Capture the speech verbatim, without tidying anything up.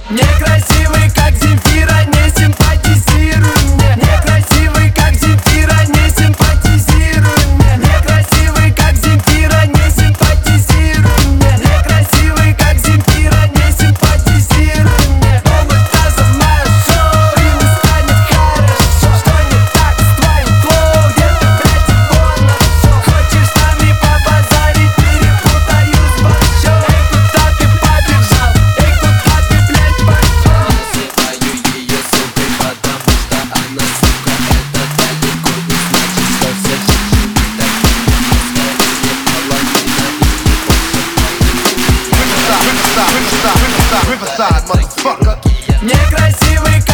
Некрасивый, как Земфира, не симпатизируй мне. Некрасивый, как Земфира, не симпатизируй мне. Некрасивый, как Земфира, не симпатизируй мне. Некрасивый, как Земфира, не симпатизируй мне. Помыть тазом мое шоу, и не станет хорошо. Что не так с твоим флоу, где ты, блядь, его нашел? Хочешь с нами побазарить, перепутаю с борщом. Эй, куда ты побежал? Эй, куда ты, блядь, пошел? Называю ее сукой, потому что она сука. Это далеко не значит, что все шиши такие. Скорее половина и не больше половины. Riverside, Riverside, Riverside, motherfucker. Некрасивый,